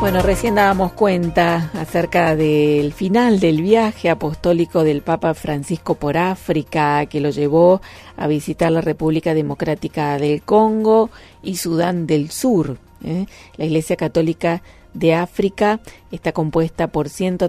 Bueno, recién dábamos cuenta acerca del final del viaje apostólico del Papa Francisco por África, que lo llevó a visitar la República Democrática del Congo y Sudán del Sur. La Iglesia Católica de África está compuesta por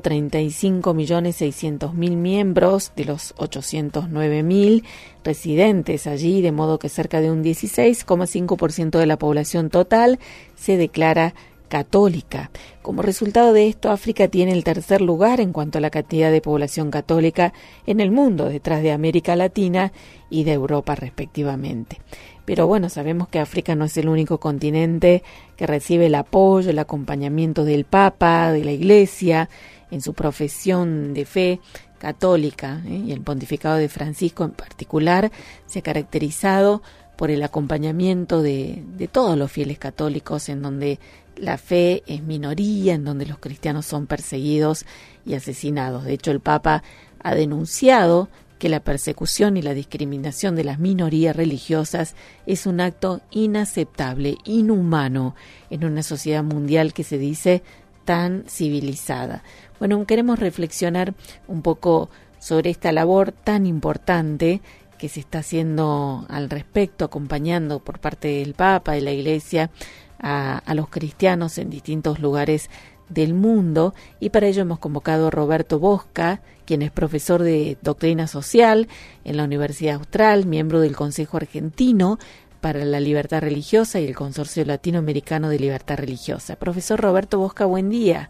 135.600.000 miembros de los 809.000 residentes allí, de modo que cerca de un 16,5% de la población total se declara católica. Como resultado de esto, África tiene el tercer lugar en cuanto a la cantidad de población católica en el mundo, detrás de América Latina y de Europa respectivamente. Pero bueno, sabemos que África no es el único continente que recibe el apoyo, el acompañamiento del Papa, de la Iglesia, en su profesión de fe católica, y el pontificado de Francisco en particular se ha caracterizado por el acompañamiento de todos los fieles católicos, en donde la fe es minoría, en donde los cristianos son perseguidos y asesinados. De hecho, el Papa ha denunciado que la persecución y la discriminación de las minorías religiosas es un acto inaceptable, inhumano, en una sociedad mundial que se dice tan civilizada. Bueno, queremos reflexionar un poco sobre esta labor tan importante que se está haciendo al respecto, acompañando por parte del Papa, de la Iglesia, a los cristianos en distintos lugares del mundo, y para ello hemos convocado a Roberto Bosca, quien es profesor de Doctrina Social en la Universidad Austral, miembro del Consejo Argentino para la Libertad Religiosa y el Consorcio Latinoamericano de Libertad Religiosa. Profesor Roberto Bosca, buen día.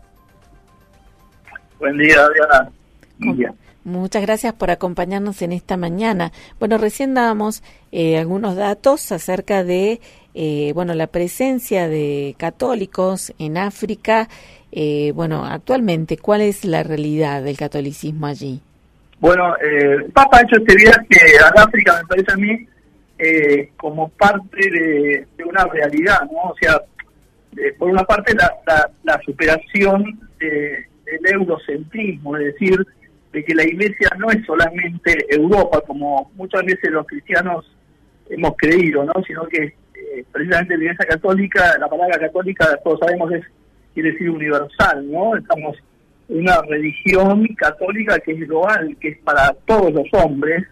Buen día, Adriana. Buen día. Muchas gracias por acompañarnos en esta mañana. Bueno, recién dábamos algunos datos acerca de la presencia de católicos en África. Actualmente, ¿cuál es la realidad del catolicismo allí? Bueno, el Papa ha hecho este viaje a África, me parece a mí, como parte de una realidad, ¿no? O sea, por una parte la superación del eurocentrismo, es decir, de que la Iglesia no es solamente Europa, como muchas veces los cristianos hemos creído, ¿no? Sino que precisamente la Iglesia Católica, la palabra católica, todos sabemos, quiere decir universal, ¿no? Estamos en una religión católica que es global, que es para todos los hombres,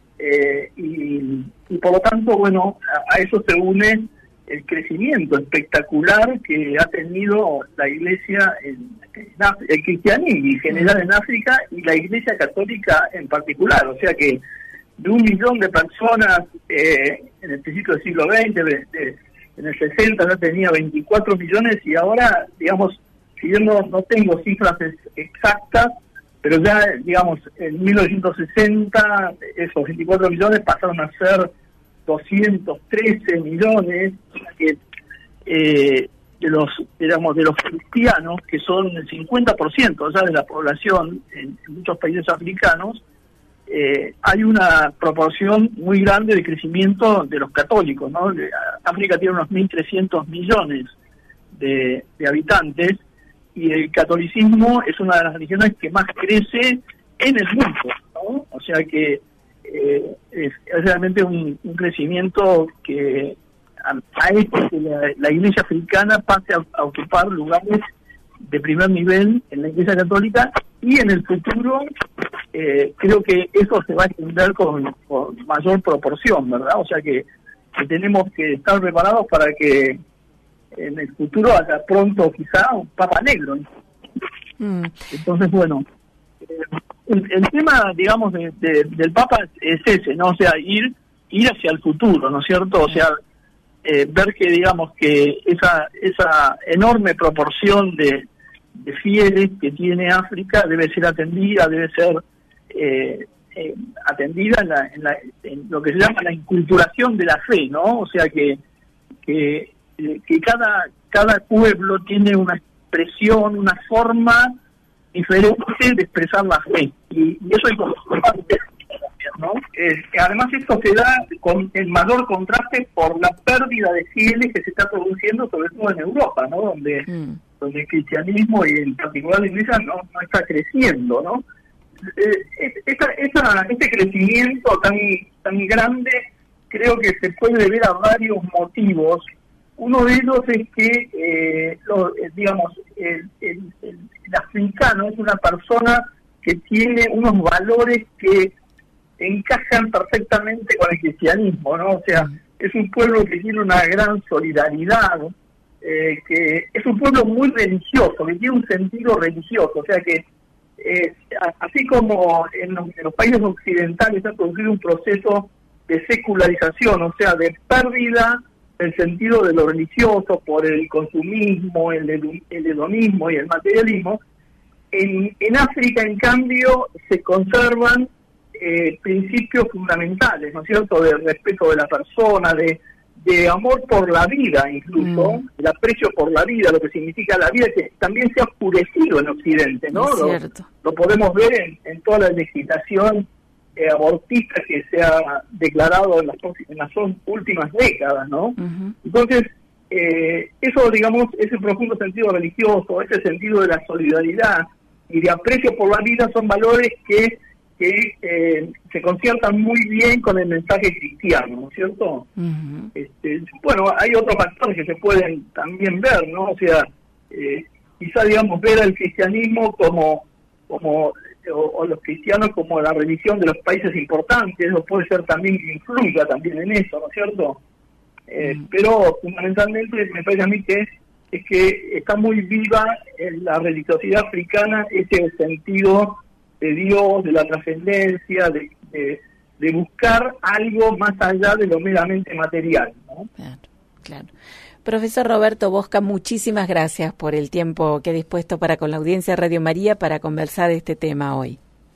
y por lo tanto, bueno, a eso se une el crecimiento espectacular que ha tenido la Iglesia el cristianismo en general en África, y la Iglesia Católica en particular. O sea que de 1 millón de personas en el principio del siglo XX, en el 60 ya tenía 24 millones, y ahora, digamos, si yo no tengo cifras exactas, pero ya, digamos, en 1960 esos 24 millones pasaron a ser 213 millones, que de los cristianos, que son el 50% ya de la población en muchos países africanos, hay una proporción muy grande de crecimiento de los católicos, ¿no? África tiene unos 1.300 millones de habitantes, y el catolicismo es una de las religiones que más crece en el mundo, ¿no? O sea que es realmente un crecimiento que ha hecho que la Iglesia africana pase a ocupar lugares de primer nivel en la Iglesia Católica, y en el futuro creo que eso se va a extender con mayor proporción, ¿verdad? O sea que tenemos que estar preparados para que en el futuro haya pronto quizá un Papa negro. Entonces, bueno, el tema, digamos, del Papa es ese, ¿no? O sea, ir hacia el futuro, ¿no es cierto? O sea, ver que, digamos, que esa enorme proporción de fieles que tiene África debe ser atendida, atendida en lo que se llama la inculturación de la fe, ¿no? O sea que cada pueblo tiene una expresión, una forma diferente de expresar la fe, y eso es importante, ¿no? Además, esto se da con el mayor contraste por la pérdida de fieles que se está produciendo, sobre todo en Europa, ¿no? Donde el cristianismo, y en particular la Iglesia, no está creciendo, ¿no? Este crecimiento tan grande creo que se puede deber a varios motivos. Uno de ellos es que, digamos, el africano es una persona que tiene unos valores que encajan perfectamente con el cristianismo, ¿no? O sea, es un pueblo que tiene una gran solidaridad, que es un pueblo muy religioso, que tiene un sentido religioso, o sea que así como en los países occidentales ha producido un proceso de secularización, o sea, de pérdida del sentido de lo religioso por el consumismo, el hedonismo y el materialismo, en África, en cambio, se conservan principios fundamentales, ¿no es cierto?, de respeto de la persona, de amor por la vida, incluso, el aprecio por la vida, lo que significa la vida, que también se ha oscurecido en Occidente, ¿no? Lo podemos ver en toda la legislación abortista que se ha declarado en las últimas décadas, ¿no? Entonces, eso, digamos, ese profundo sentido religioso, ese sentido de la solidaridad y de aprecio por la vida son valores que se conciertan muy bien con el mensaje cristiano, ¿no es cierto? Bueno, hay otros factores que se pueden también ver, ¿no? O sea, quizá, digamos, ver al cristianismo como los cristianos como la religión de los países importantes, eso puede ser también que influya también en eso, ¿no es cierto? Pero fundamentalmente me parece a mí que es que está muy viva en la religiosidad africana ese sentido de Dios, de la trascendencia, de buscar algo más allá de lo meramente material, ¿no? Claro. Profesor Roberto Bosca, muchísimas gracias por el tiempo que ha dispuesto para con la audiencia de Radio María para conversar de este tema hoy.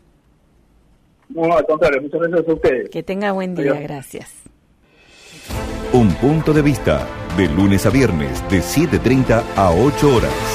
No, al contrario, muchas gracias a ustedes. Que tenga buen día, gracias. Un punto de vista, de lunes a viernes, de 7:30 a 8 horas.